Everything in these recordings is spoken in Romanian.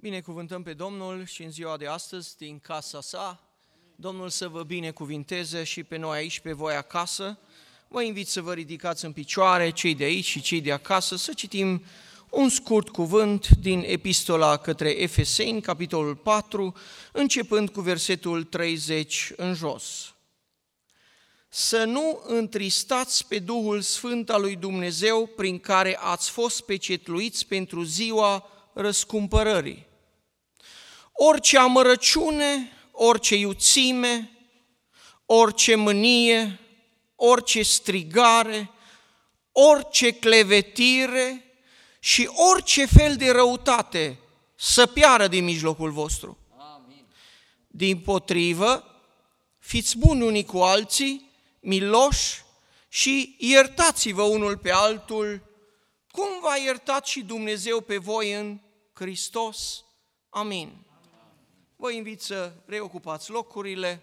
Binecuvântăm pe Domnul și în ziua de astăzi din casa sa. Domnul să vă binecuvinteze și pe noi aici, pe voi acasă. Vă invit să vă ridicați în picioare, cei de aici și cei de acasă, să citim un scurt cuvânt din Epistola către Efeseni, capitolul 4, începând cu versetul 30 în jos. Să nu întristați pe Duhul Sfânt al lui Dumnezeu, prin care ați fost pecetluiți pentru ziua răscumpărării. Orice amărăciune, orice iuțime, orice mânie, orice strigare, orice clevetire și orice fel de răutate să piară din mijlocul vostru. Amin. Dimpotrivă, fiți buni unii cu alții, miloși și iertați-vă unul pe altul, cum v-a iertat și Dumnezeu pe voi în Hristos. Amin. Vă invit să reocupați locurile.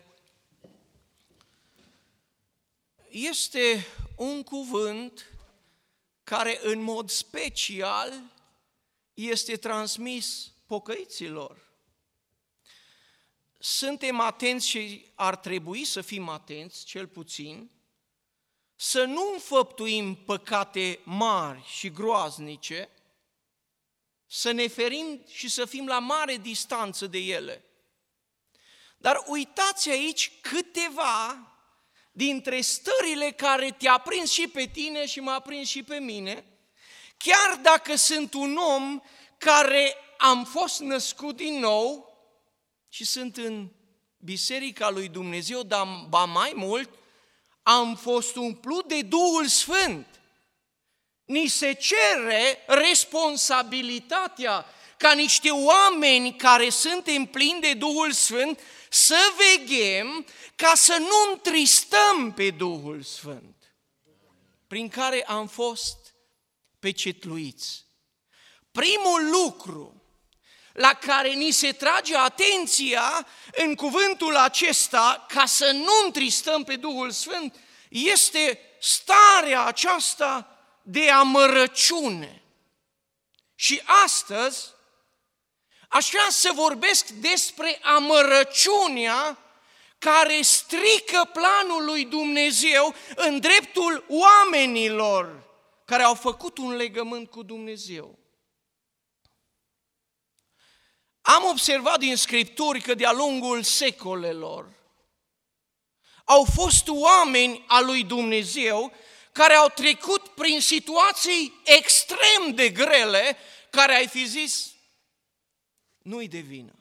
Este un cuvânt care în mod special este transmis pocăiților. Suntem atenți și ar trebui să fim atenți, cel puțin, să nu înfăptuim păcate mari și groaznice, să ne ferim și să fim la mare distanță de ele. Dar uitați aici câteva dintre stările care te-a prins și pe tine și m-a prins și pe mine, chiar dacă sunt un om care am fost născut din nou și sunt în Biserica lui Dumnezeu, dar ba mai mult, am fost umplut de Duhul Sfânt. Ni se cere responsabilitatea ca niște oameni care suntem plini de Duhul Sfânt să veghem ca să nu întristăm pe Duhul Sfânt, prin care am fost pecetluiți. Primul lucru la care ni se trage atenția în cuvântul acesta, ca să nu întristăm pe Duhul Sfânt, este starea aceasta de amărăciune. Și astăzi aș vrea să vorbesc despre amărăciunea care strică planul lui Dumnezeu în dreptul oamenilor care au făcut un legământ cu Dumnezeu. Am observat din Scripturi că de-a lungul secolelor au fost oameni al lui Dumnezeu care au trecut prin situații extrem de grele, care ai fi zis, nu-i de vină.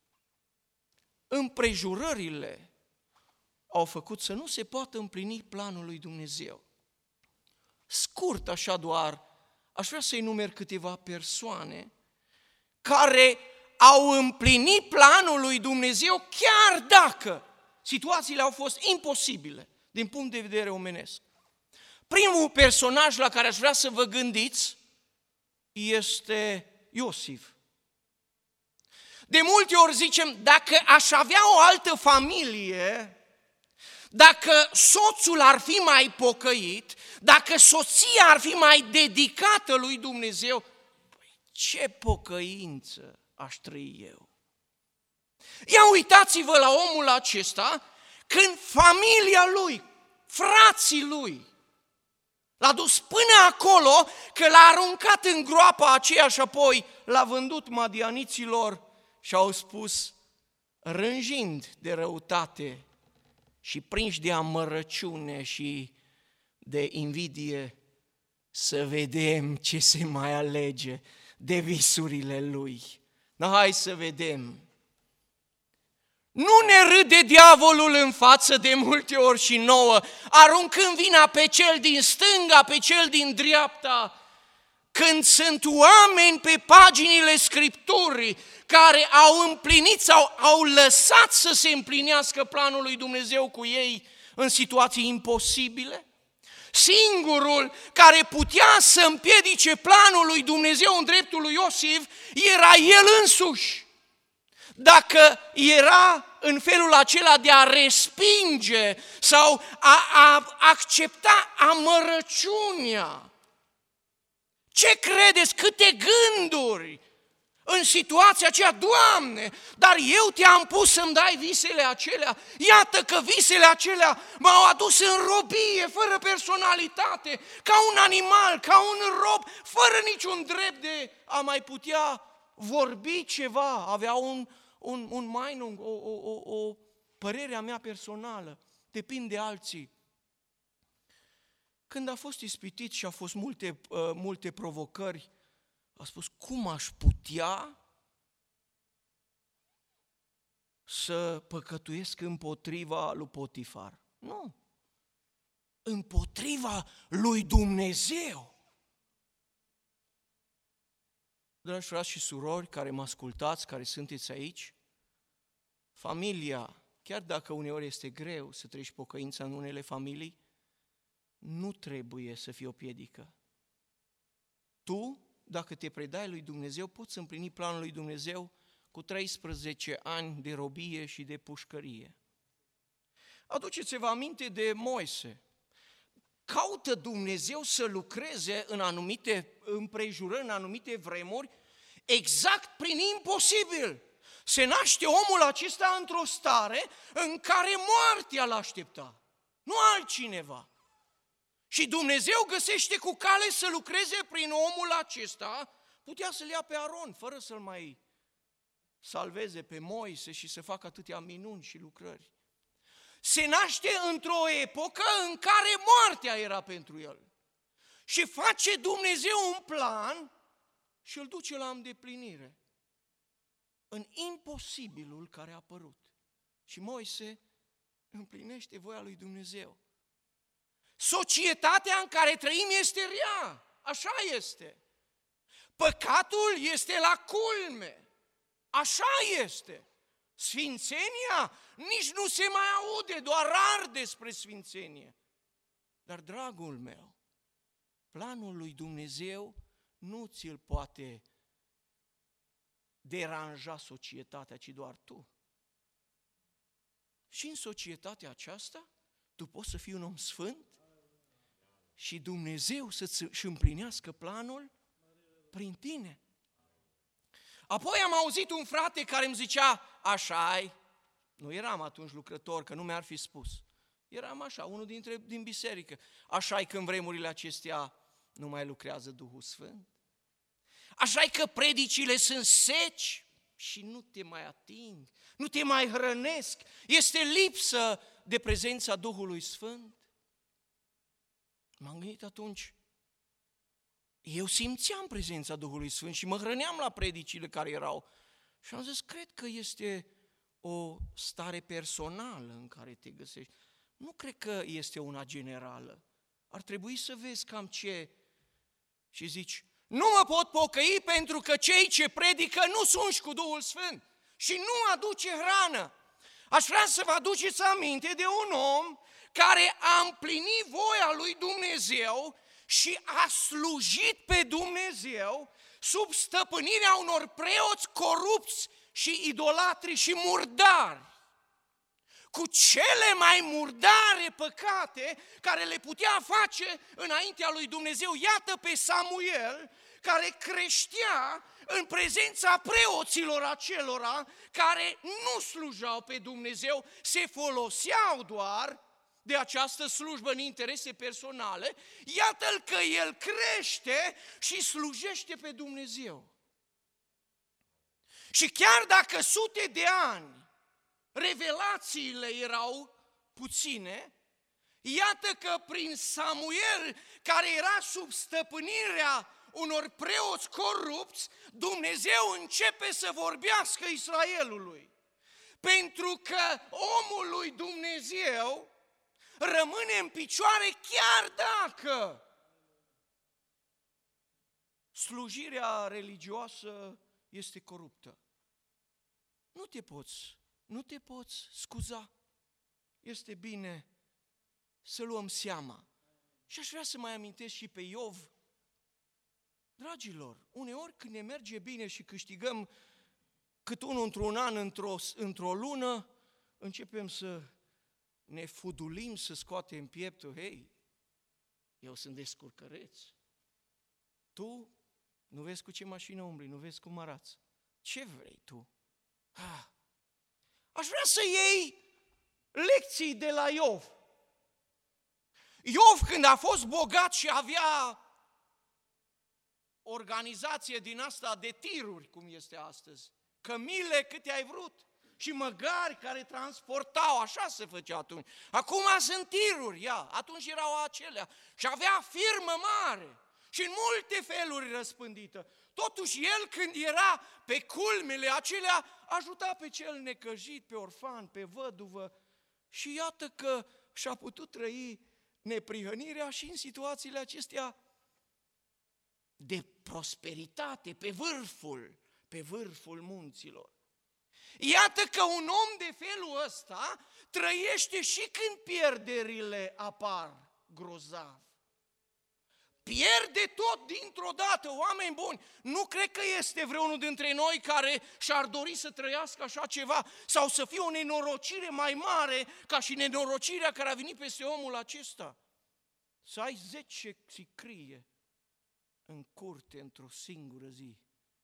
Împrejurările au făcut să nu se poată împlini planul lui Dumnezeu. Scurt așa doar, aș vrea să enumer câteva persoane care au împlinit planul lui Dumnezeu chiar dacă situațiile au fost imposibile din punct de vedere omenesc. Primul personaj la care aș vrea să vă gândiți este Iosif. De multe ori zicem, dacă aș avea o altă familie, dacă soțul ar fi mai pocăit, dacă soția ar fi mai dedicată lui Dumnezeu, ce pocăință aș trăi eu. Ia uitați-vă la omul acesta când familia lui, frații lui, l-a dus până acolo că l-a aruncat în groapa aceea și apoi l-a vândut madianiților și au spus, rânjind de răutate și prinși de amărăciune și de invidie, să vedem ce se mai alege de visurile lui. Dar hai să vedem. Nu ne râde diavolul în față de multe ori și nouă, aruncând vina pe cel din stânga, pe cel din dreapta, când sunt oameni pe paginile Scripturii care au împlinit sau au lăsat să se împlinească planul lui Dumnezeu cu ei în situații imposibile. Singurul care putea să împiedice planul lui Dumnezeu în dreptul lui Iosif era el însuși. Dacă era în felul acela de a respinge sau a accepta amărăciunea. Ce credeți? Câte gânduri în situația aceea, Doamne, dar eu te-am pus să-mi dai visele acelea, iată că visele acelea m-au adus în robie, fără personalitate, ca un animal, ca un rob, fără niciun drept de a mai putea vorbi ceva, avea un mind, o părere a mea personală, depind de alții. Când a fost ispitit și a fost multe provocări, a spus, cum aș putea să păcătuiesc împotriva lui Potifar? Nu. Împotriva lui Dumnezeu. Dragi frați și surori care mă ascultați, care sunteți aici, familia, chiar dacă uneori este greu să treci pocăința în unele familii, nu trebuie să fie o piedică. Tu, dacă te predai lui Dumnezeu, poți împlini planul lui Dumnezeu cu 13 ani de robie și de pușcărie. Aduceți-vă aminte de Moise. Caută Dumnezeu să lucreze în anumite împrejurări, în anumite vremuri, exact prin imposibil. Se naște omul acesta într-o stare în care moartea l-aștepta, nu altcineva. Și Dumnezeu găsește cu cale să lucreze prin omul acesta, putea să-l ia pe Aron, fără să-l mai salveze pe Moise și să facă atâtea minuni și lucrări. Se naște într-o epocă în care moartea era pentru el. Și face Dumnezeu un plan și îl duce la îndeplinire. În imposibilul care a apărut. Și Moise împlinește voia lui Dumnezeu. Societatea în care trăim este rea, așa este. Păcatul este la culme, așa este. Sfințenia nici nu se mai aude, doar rar despre sfințenie. Dar, dragul meu, planul lui Dumnezeu nu ți-l poate deranja societatea, ci doar tu. Și în societatea aceasta, tu poți să fii un om sfânt și Dumnezeu să-ți împlinească planul prin tine. Apoi am auzit un frate care îmi zicea, așa-i, nu eram atunci lucrător, că nu mi-ar fi spus. Eram așa, unul din biserică. Așa-i că în vremurile acestea nu mai lucrează Duhul Sfânt. Așa-i că predicile sunt seci și nu te mai ating, nu te mai hrănesc. Este lipsă de prezența Duhului Sfânt. M-am gândit atunci, eu simțeam prezența Duhului Sfânt și mă hrăneam la predicile care erau. Și am zis, cred că este o stare personală în care te găsești. Nu cred că este una generală. Ar trebui să vezi cam ce. Și zici, nu mă pot pocăi pentru că cei ce predică nu sunt cu Duhul Sfânt și nu aduce hrană. Aș vrea să vă aduceți aminte de un om care a împlinit voia lui Dumnezeu și a slujit pe Dumnezeu sub stăpânirea unor preoți corupți și idolatri și murdari. Cu cele mai murdare păcate care le putea face înaintea lui Dumnezeu. Iată pe Samuel care creștea în prezența preoților acelora care nu slujau pe Dumnezeu, se foloseau doar de această slujbă în interese personale. Iată-l că el crește și slujește pe Dumnezeu. Și chiar dacă sute de ani revelațiile erau puține, iată că prin Samuel, care era sub stăpânirea unor preoți corupți, Dumnezeu începe să vorbească Israelului. Pentru că omul lui Dumnezeu rămâne în picioare chiar dacă slujirea religioasă este coruptă. Nu te poți scuza. Este bine să luăm seama. Și aș vrea să mai amintesc și pe Iov. Dragilor, uneori când ne merge bine și câștigăm cât unul într-un an, într-o lună, începem să ne fudulim, să scoatem pieptul. Hei, eu sunt descurcăreț. Tu nu vezi cu ce mașină umbli, nu vezi cum arăți. Ce vrei tu? Aș vrea să iei lecții de la Iov. Iov, când a fost bogat și avea organizație din asta de tiruri, cum este astăzi, cămile câte ai vrut și măgari care transportau, așa se făcea atunci. Acum sunt tiruri, atunci erau acelea. Și avea firmă mare și în multe feluri răspândită. Totuși el, când era pe culmele acelea, ajuta pe cel necăjit, pe orfan, pe văduvă. Și iată că și-a putut trăi neprihănirea și în situațiile acestea de prosperitate, pe vârful munților. Iată că un om de felul ăsta trăiește și când pierderile apar grozav. Pierde tot dintr-o dată, oameni buni. Nu cred că este vreunul dintre noi care și-ar dori să trăiască așa ceva sau să fie o nenorocire mai mare ca și nenorocirea care a venit peste omul acesta. Să ai 10 sicrie în curte într-o singură zi.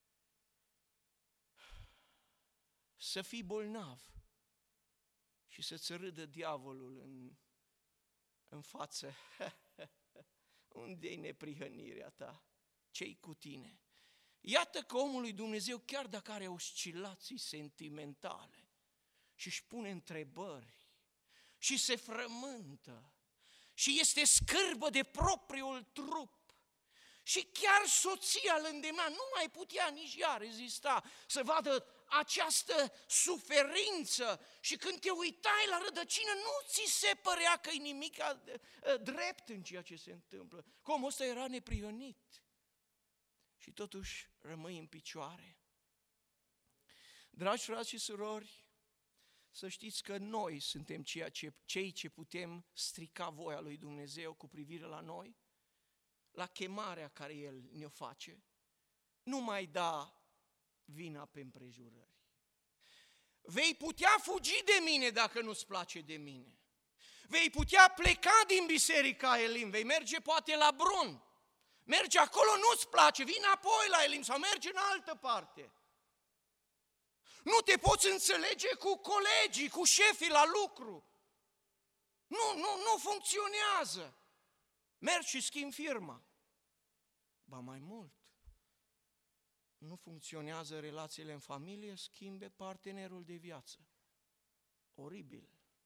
Să fii bolnav și să-ți râdă diavolul în față. Unde-i neprihănirea ta? Ce-i cu tine? Iată că omul lui Dumnezeu, chiar dacă are oscilații sentimentale și își pune întrebări și se frământă și este scârbă de propriul trup, și chiar soția îl îndemna, nu mai putea nici ea rezista să vadă această suferință și când te uitai la rădăcină, nu ți se părea că e nimic drept în ceea ce se întâmplă. Că omul ăsta era neprihănit și totuși rămâi în picioare. Dragi frați și surori, să știți că noi suntem cei ce putem strica voia lui Dumnezeu cu privire la noi, la chemarea care El ne-o face. Nu mai da vina pe împrejurări. Vei putea fugi de mine dacă nu-ți place de mine. Vei putea pleca din biserica Elim, vei merge poate la Brun. Mergi acolo, nu-ți place, vii înapoi la Elim sau mergi în altă parte. Nu te poți înțelege cu colegii, cu șefii la lucru. Nu funcționează. Mergi și schimbi firma. Ba mai mult, nu funcționează relațiile în familie, schimbe partenerul de viață. Oribil.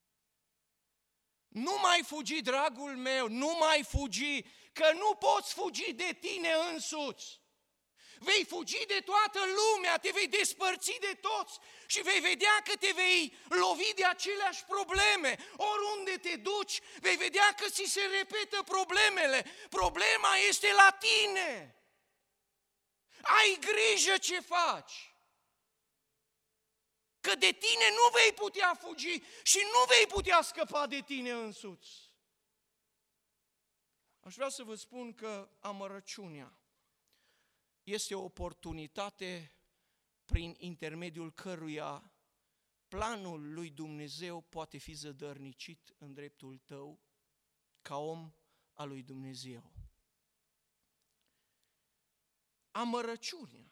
Nu mai fugi, dragul meu, nu mai fugi, că nu poți fugi de tine însuți. Vei fugi de toată lumea, te vei despărți de toți și vei vedea că te vei lovi de aceleași probleme. Oriunde te duci, vei vedea că ți se repetă problemele. Problema este la tine. Ai grijă ce faci. Că de tine nu vei putea fugi și nu vei putea scăpa de tine însuți. Aș vrea să vă spun că amărăciunea este o oportunitate prin intermediul căruia planul lui Dumnezeu poate fi zădărnicit în dreptul tău ca om al lui Dumnezeu. Amărăciunea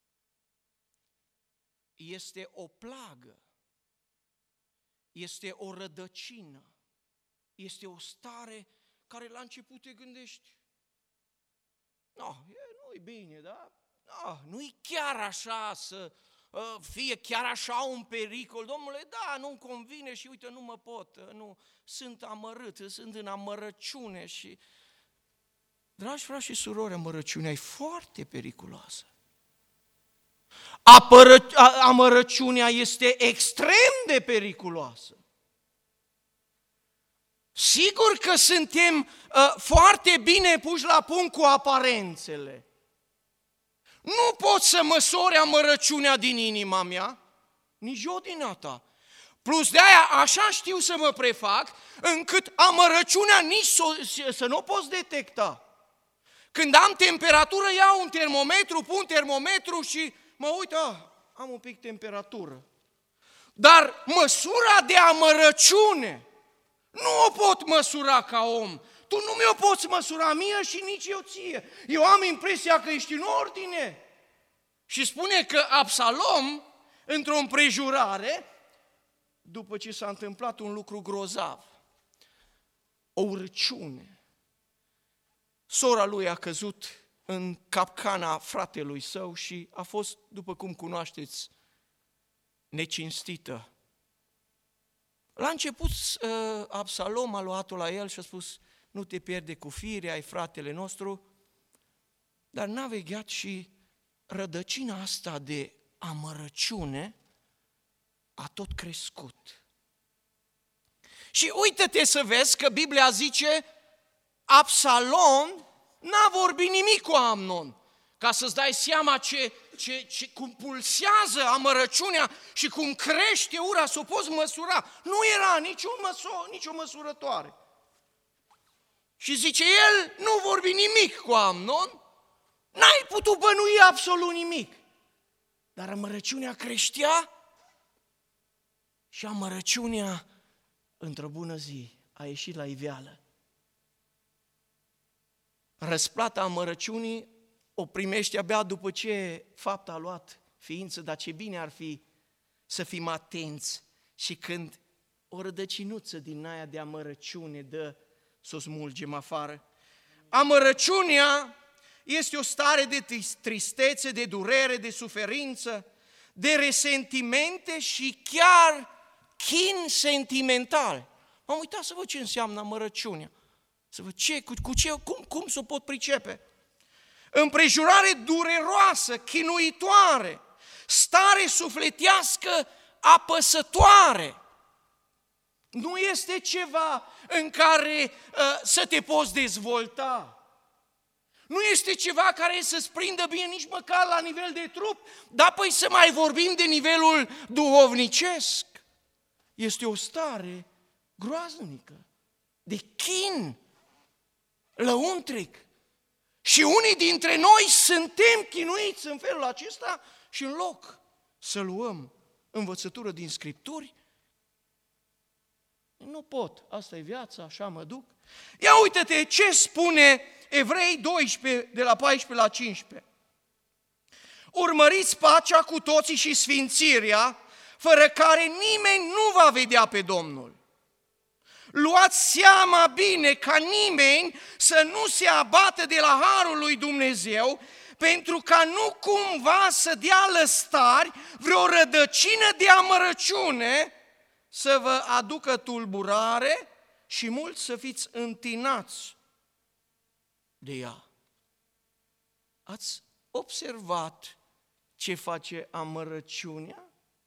este o plagă, este o rădăcină, este o stare care la început te gândești, nu-i bine, da? Nu-i chiar așa să fie chiar așa un pericol. Domnule, nu-mi convine și uite, nu mă pot, sunt amărât, sunt în amărăciune și... Dragi frați și surori, amărăciunea e foarte periculoasă. Amărăciunea este extrem de periculoasă. Sigur că suntem foarte bine puși la punct cu aparențele. Nu pot să măsori amărăciunea din inima mea, nici eu din a ta. Plus de aia așa știu să mă prefac, încât amărăciunea nici să nu o poți detecta. Când am temperatură, iau un termometru, pun termometru și mă uit, am un pic temperatură. Dar măsura de amărăciune nu o pot măsura ca om. Tu nu mi-o poți măsura mie și nici eu ție. Eu am impresia că ești în ordine Și spune că Absalom, într-o împrejurare, după ce s-a întâmplat un lucru grozav, o urăciune, sora lui a căzut în capcana fratelui său și a fost, după cum cunoașteți, necinstită. La început, Absalom a luat-o la el și a spus, nu te pierde cu firea, ai fratele nostru, dar n-a vegheat și rădăcina asta de amărăciune a tot crescut. Și uită-te să vezi că Biblia zice, Absalom n-a vorbit nimic cu Amnon, ca să-ți dai seama cum pulsează amărăciunea și cum crește ura, s-o poți măsura. Nu era nicio măsurătoare. Și zice, el nu vorbi nimic cu Amnon, n-ai putut bănui absolut nimic. Dar amărăciunea creștea și amărăciunea, într-o bună zi, a ieșit la iveală. Răsplata amărăciunii o primești abia după ce fapta a luat ființă, dar ce bine ar fi să fim atenți și când o rădăcinuță din aia de amărăciune dă să o smulgem afară. Amărăciunea este o stare de tristețe, de durere, de suferință, de resentimente și chiar chin sentimental. M-am uitat să văd ce înseamnă amărăciunea. Să văd cum să o pot pricepe. Împrejurare dureroasă, chinuitoare, stare sufletească apăsătoare. Nu este ceva în care să te poți dezvolta. Nu este ceva care să-ți prindă bine nici măcar la nivel de trup, dar apoi să mai vorbim de nivelul duhovnicesc. Este o stare groaznică, de chin, lăuntric. Și unii dintre noi suntem chinuiți în felul acesta și în loc să luăm învățătură din Scripturi, nu pot, asta e viața, așa mă duc. Ia uite-te ce spune Evrei 12, de la 14 la 15. Urmăriți pacea cu toții și sfințirea, fără care nimeni nu va vedea pe Domnul. Luați seama bine ca nimeni să nu se abată de la harul lui Dumnezeu, pentru ca nu cumva să dea lăstari vreo rădăcină de amărăciune să vă aducă tulburare și mulți să fiți întinați de ea. Ați observat ce face amărăciunea?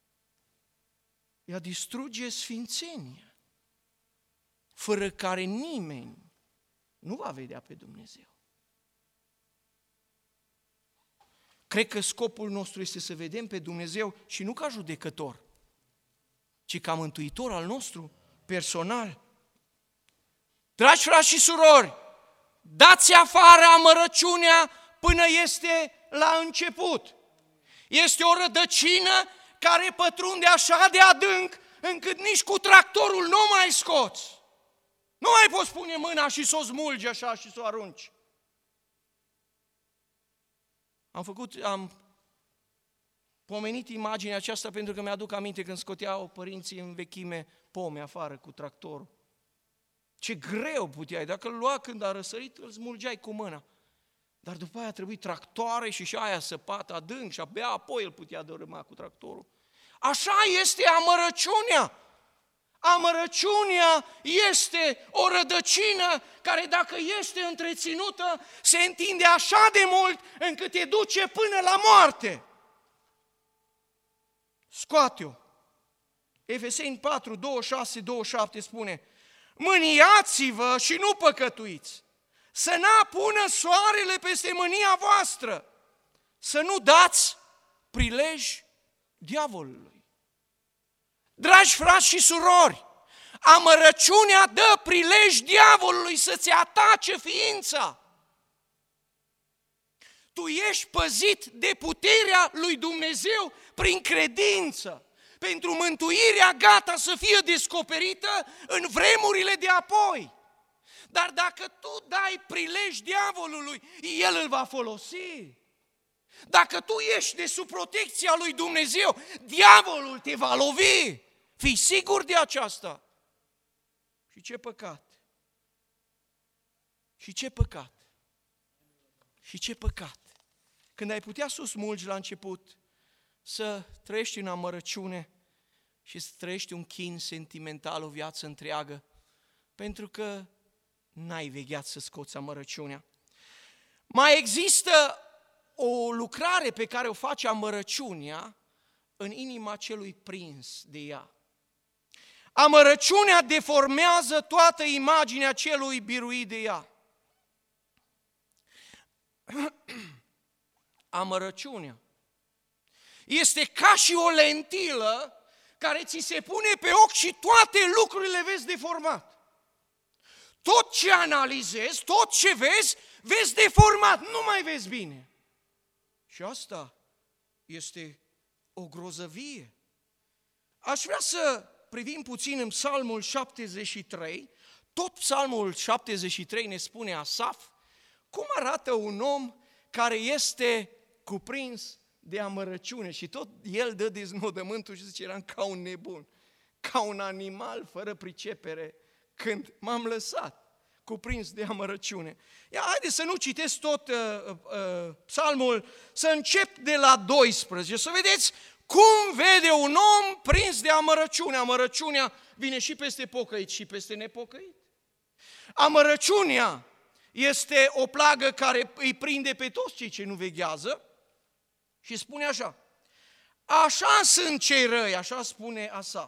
Ea distruge sfințenia, fără care nimeni nu va vedea pe Dumnezeu. Cred că scopul nostru este să vedem pe Dumnezeu și nu ca judecător, ci ca mântuitor al nostru personal. Dragi frați și surori, dați afară amărăciunea până este la început. Este o rădăcină care pătrunde așa de adânc încât nici cu tractorul nu mai scoți. Nu mai poți pune mâna și să o smulgi așa și să o arunci. Am pomenit imaginea aceasta pentru că mi-aduc aminte când scoteau părinții în vechime pome afară cu tractorul. Ce greu puteai, dacă îl lua când a răsărit, îl smulgeai cu mâna. Dar după aia a trebuit tractoare și aia săpat adânc și abia apoi îl putea dărâma cu tractorul. Așa este amărăciunea. Amărăciunea este o rădăcină care dacă este întreținută se întinde așa de mult încât te duce până la moarte. Scoate-o. Efeseni 4, 26, 27 spune: mâniați-vă și nu păcătuiți, să n-apună soarele peste mânia voastră, să nu dați prilej diavolului. Dragi frați și surori, amărăciunea dă prilej diavolului să-ți atace ființa. Tu ești păzit de puterea lui Dumnezeu prin credință, pentru mântuirea gata să fie descoperită în vremurile de apoi. Dar dacă tu dai prilej diavolului, el îl va folosi. Dacă tu ești de sub protecția lui Dumnezeu, diavolul te va lovi. Fii sigur de aceasta. Și ce păcat! Și ce păcat! Și ce păcat! Când ai putea să o smulgi la început, să trăiești în amărăciune și să trăiești un chin sentimental o viață întreagă, pentru că n-ai vegheat să scoți amărăciunea. Mai există o lucrare pe care o face amărăciunea în inima celui prins de ea. Amărăciunea deformează toată imaginea celui biruit de ea. Amărăciunea este ca și o lentilă care ți se pune pe ochi și toate lucrurile vezi deformat. Tot ce analizezi, tot ce vezi, vezi deformat, nu mai vezi bine. Și asta este o grozăvie. Aș vrea să privim puțin în Psalmul 73. Tot Psalmul 73 ne spune Asaf cum arată un om care este cuprins de amărăciune și tot el dă deznodământul și zice, eram ca un nebun, ca un animal fără pricepere când m-am lăsat cuprins de amărăciune. Ia, haideți să nu citesc tot psalmul, să încep de la 12, să vedeți cum vede un om prins de amărăciune. Amărăciunea vine și peste pocăit și peste nepocăit. Amărăciunea este o plagă care îi prinde pe toți cei ce nu veghează și spune așa, așa sunt cei răi, așa spune Asaf,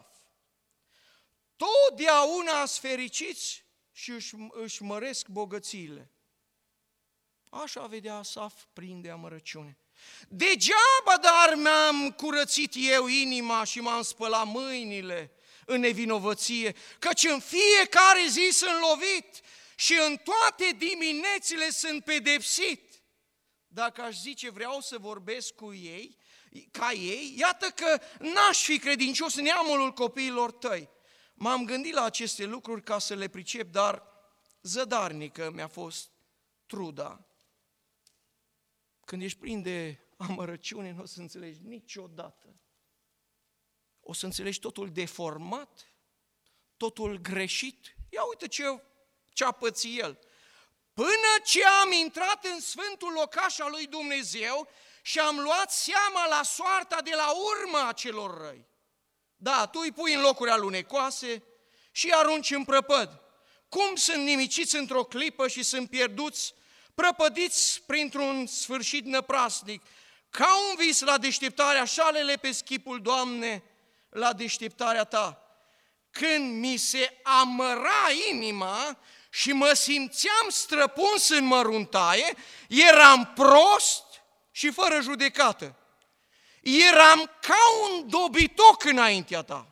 totdeauna-s fericiți și își măresc bogățiile. Așa vedea Asaf prinde amărăciune. Degeaba dar mi-am curățit eu inima și m-am spălat mâinile în nevinovăție, căci în fiecare zi sunt lovit și în toate diminețile sunt pedepsit. Dacă aș zice vreau să vorbesc cu ei, ca ei, iată că n-aș fi credincios neamului copiilor tăi. M-am gândit la aceste lucruri ca să le pricep, dar zădarnică mi-a fost truda. Când ești plin de amărăciune, nu o să înțelegi niciodată. O să înțelegi totul deformat, totul greșit. Ia uite ce-a pățit el. Până ce am intrat în sfântul locaș al lui Dumnezeu și am luat seama la soarta de la urma celor răi. Da, tu îi pui în locuri alunecoase și îi arunci în prăpăd. Cum sunt nimiciți într-o clipă și sunt pierduți, prăpădiți printr-un sfârșit năprasnic. Ca un vis la deșteptare, așa le lepezi chipul, Doamne, la deșteptarea Ta. Când mi se amăra inima și mă simțeam străpuns în măruntaie, eram prost și fără judecată. Eram ca un dobitoc înaintea Ta.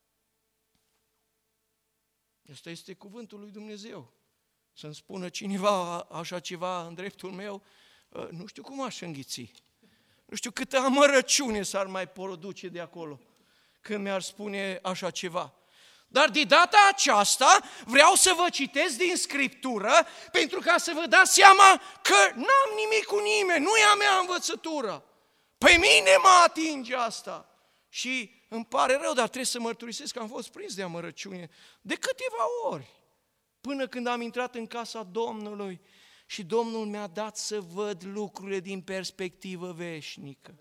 Ăsta este cuvântul lui Dumnezeu. Să-mi spună cineva așa ceva în dreptul meu, nu știu cum aș înghiți. Nu știu câtă amărăciune s-ar mai produce de acolo când mi-ar spune așa ceva. Dar de data aceasta vreau să vă citesc din Scriptură pentru ca să vă dați seama că n-am nimic cu nimeni, nu e a mea învățătură. Pe mine mă atinge asta. Și îmi pare rău, dar trebuie să mărturisesc că am fost prins de amărăciune de câteva ori. Până când am intrat în casa Domnului și Domnul mi-a dat să văd lucrurile din perspectivă veșnică.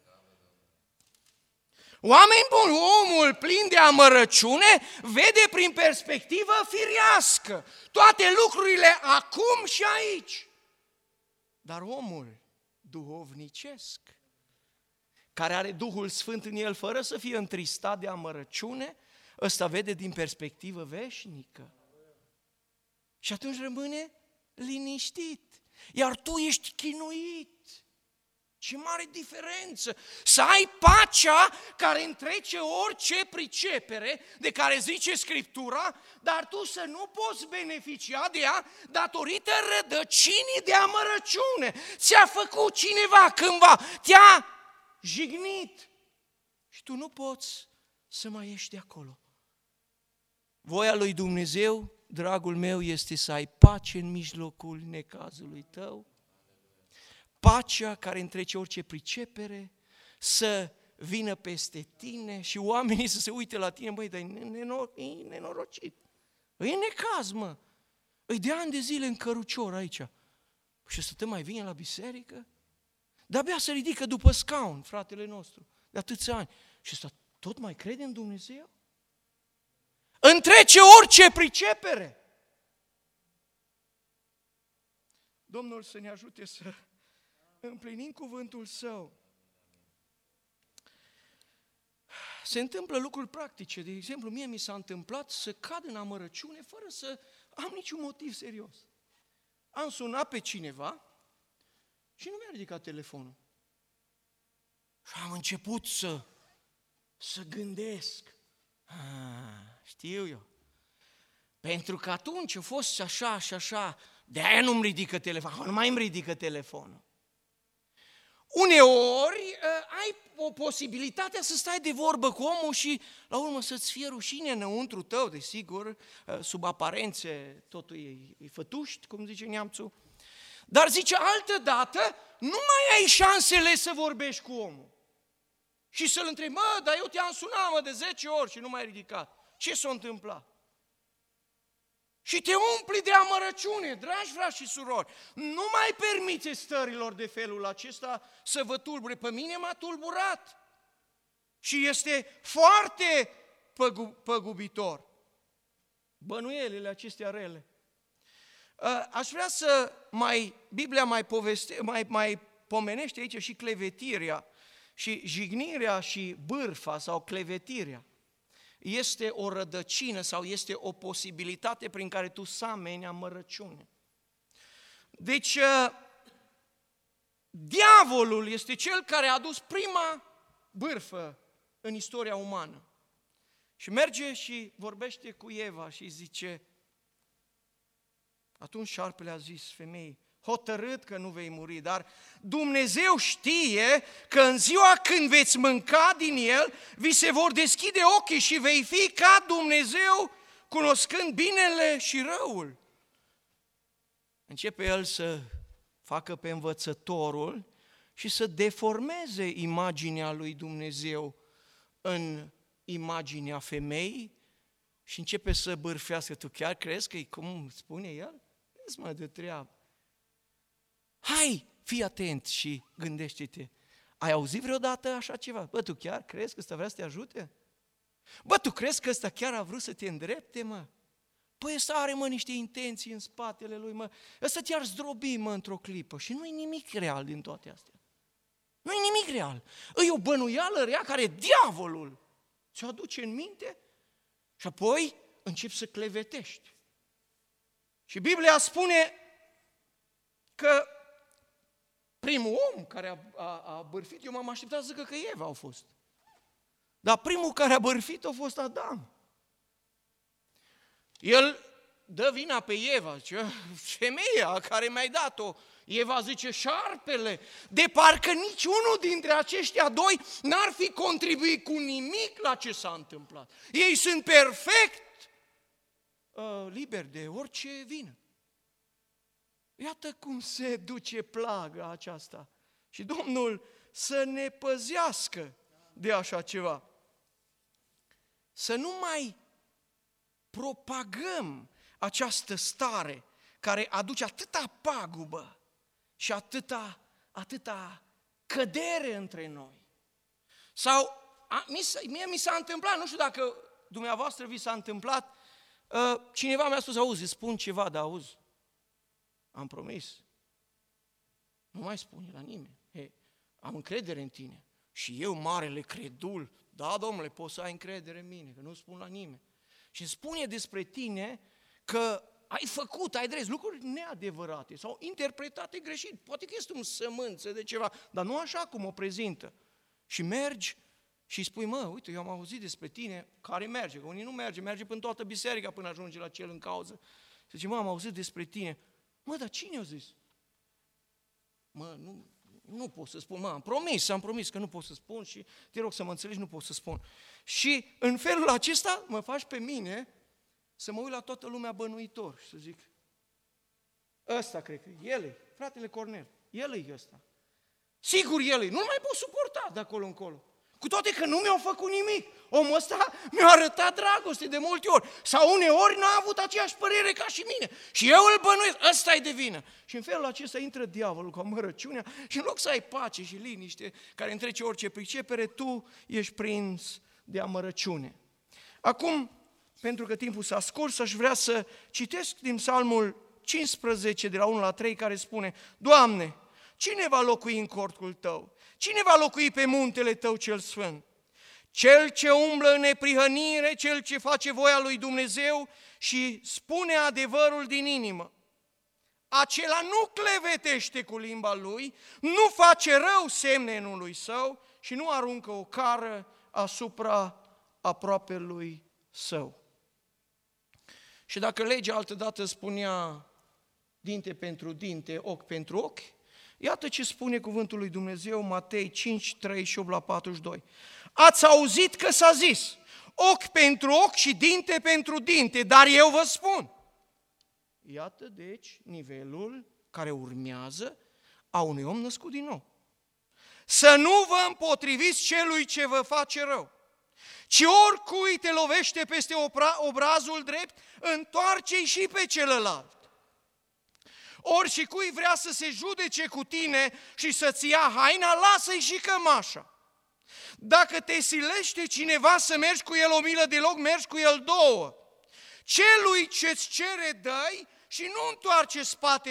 Oameni buni, omul plin de amărăciune vede prin perspectivă firească toate lucrurile acum și aici. Dar omul duhovnicesc, care are Duhul Sfânt în el fără să fie întristat de amărăciune, ăsta vede din perspectivă veșnică. Și atunci rămâne liniștit. Iar tu ești chinuit. Ce mare diferență! Să ai pacea care întrece orice pricepere de care zice Scriptura, dar tu să nu poți beneficia de ea datorită rădăcinii de amărăciune. Ți-a făcut cineva cândva, te-a jignit și tu nu poți să mai ieși de acolo. Voia lui Dumnezeu, dragul meu, este să ai pace în mijlocul necazului tău, pacea care întrece orice pricepere, să vină peste tine și oamenii să se uite la tine, băi, dar e nenorocit. E necaz, mă. E de ani de zile în cărucior aici. Și să te mai vine la biserică? De-abia se ridică după scaun, fratele nostru, de atâția ani. Și ăsta tot mai crede în Dumnezeu? Întrece orice pricepere. Domnul să ne ajute să împlinim cuvântul Său. Se întâmplă lucruri practice. De exemplu, mie mi s-a întâmplat să cad în amărăciune fără să am niciun motiv serios. Am sunat pe cineva și nu mi-a ridicat telefonul. Și am început să gândesc. Știu eu. Pentru că atunci a fost și așa și așa, de-aia nu-mi ridică telefonul, nu mai îmi ridică telefonul. Uneori ai o posibilitate să stai de vorbă cu omul și la urmă să-ți fie rușine înăuntru tău, desigur, sub aparențe totul e fătuști, cum zice neamțul. Dar zice, altă dată nu mai ai șansele să vorbești cu omul. Și să-l întrebi, mă, dar eu te-am sunat, mă, de 10 ori și nu m-ai ridicat. Ce s-a întâmplat? Și te umpli de amărăciune, dragi frați și surori. Nu mai permite stărilor de felul acesta să vă tulbure. Pe mine m-a tulburat. Și este foarte păgubitor. Bănuielile acestea rele. Aș vrea să Biblia mai pomenește aici și clevetirea, și jignirea și bârfa sau clevetirea. Este o rădăcină sau este o posibilitate prin care tu să ameni amărăciune. Deci, diavolul este cel care a adus prima bârfă în istoria umană. Și merge și vorbește cu Eva și zice, atunci șarpele a zis femeii, hotărât că nu vei muri, dar Dumnezeu știe că în ziua când veți mânca din el, vi se vor deschide ochii și vei fi ca Dumnezeu, cunoscând binele și răul. Începe el să facă pe învățătorul și să deformeze imaginea lui Dumnezeu în imaginea femeii și începe să bârfească. Tu chiar crezi că e cum spune el? Vezi mă de treabă. Hai, fii atent și gândește-te. Ai auzit vreodată așa ceva? Bă, tu chiar crezi că ăsta vrea să te ajute? Bă, tu crezi că ăsta chiar a vrut să te îndrepte, mă? Păi ăsta are, mă, niște intenții în spatele lui, mă. Ăsta te-ar zdrobi, mă, într-o clipă. Și nu-i nimic real din toate astea. Nu-i nimic real. E o bănuială rea care diavolul ți-o aduce în minte și apoi începi să clevetești. Și Biblia spune că primul om care a bârfit, eu m-am așteptat să zică că Eva au fost. Dar primul care a bârfit a fost Adam. El dă vina pe Eva, zice, femeia care mi-ai dat-o. Eva zice, șarpele, de parcă niciunul dintre aceștia doi n-ar fi contribuit cu nimic la ce s-a întâmplat. Ei sunt perfect liberi de orice vină. Iată cum se duce plaga aceasta. Și Domnul să ne păzească de așa ceva. Să nu mai propagăm această stare care aduce atâta pagubă și atâta cădere între noi. Sau, mie mi s-a întâmplat, nu știu dacă dumneavoastră vi s-a întâmplat, cineva mi-a spus, auzi, spun ceva, dar auzi, am promis, nu mai spune la nimeni, am încredere în tine. Și eu, marele credul, da, domnule, poți să ai încredere în mine, că nu spun la nimeni. Și spune despre tine că ai făcut, ai drept lucruri neadevărate sau interpretate greșit. Poate că este un sămânță de ceva, dar nu așa cum o prezintă. Și mergi și îi spui, mă, uite, eu am auzit despre tine, care merge, că unii nu merge până toată biserica până ajunge la cel în cauză. Și zice, mă, am auzit despre tine. Mă, dar cine a zis? Mă, nu pot să spun, mă, am promis că nu pot să spun și te rog să mă înțelegi, nu pot să spun. Și în felul acesta mă faci pe mine să mă uit la toată lumea bănuitor și să zic, ăsta cred că el e, fratele Cornel, el e ăsta. Sigur el nu mai pot suporta de acolo încolo. Cu toate că nu mi-au făcut nimic. Omul ăsta mi-a arătat dragoste de multe ori. Sau uneori n-a avut aceeași părere ca și mine. Și eu îl bănuiesc, ăsta e de vină. Și în felul acesta intră diavolul cu amărăciunea și în loc să ai pace și liniște care întrece orice pricepere, tu ești prins de amărăciune. Acum, pentru că timpul s-a scurs, aș vrea să citesc din Psalmul 15, de la 1 la 3, care spune: Doamne, cine va locui în cortul Tău? Cine va locui pe muntele Tău cel sfânt? Cel ce umblă în neprihănire, cel ce face voia lui Dumnezeu și spune adevărul din inimă. Acela nu clevetește cu limba lui, nu face rău semnenului său și nu aruncă o cară asupra aproapelui său. Și dacă legea altădată spunea dinte pentru dinte, ochi pentru ochi, iată ce spune cuvântul lui Dumnezeu, Matei 5, 38 la 42. Ați auzit că s-a zis, ochi pentru ochi și dinte pentru dinte, dar eu vă spun. Iată deci nivelul care urmează a unui om născut din nou. Să nu vă împotriviți celui ce vă face rău, ci oricui te lovește peste obrazul drept, întoarce-i și pe celălalt. Ori și cui vrea să se judece cu tine și să-ți ia haina, lasă-i și cămașa. Dacă te silește cineva să mergi cu el o milă de loc, mergi cu el 2. Celui ce-ți cere dă-i și nu întoarce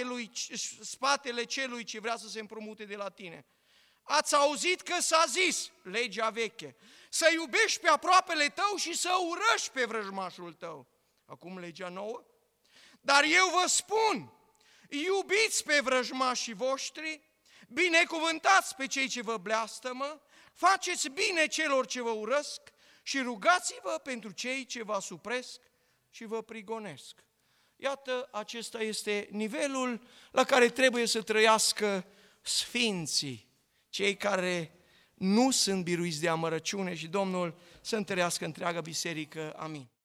spatele celui ce vrea să se împrumute de la tine. Ați auzit că s-a zis, legea veche, să iubești pe aproapele tău și să urăști pe vrăjmașul tău. Acum legea nouă. Dar eu vă spun, iubiți pe vrăjmașii voștri, binecuvântați pe cei ce vă blastămă, faceți bine celor ce vă urăsc și rugați-vă pentru cei ce vă asupresc și vă prigonesc. Iată, acesta este nivelul la care trebuie să trăiască sfinții, cei care nu sunt biruiți de amărăciune, și Domnul să întărească întreaga biserică. Amin.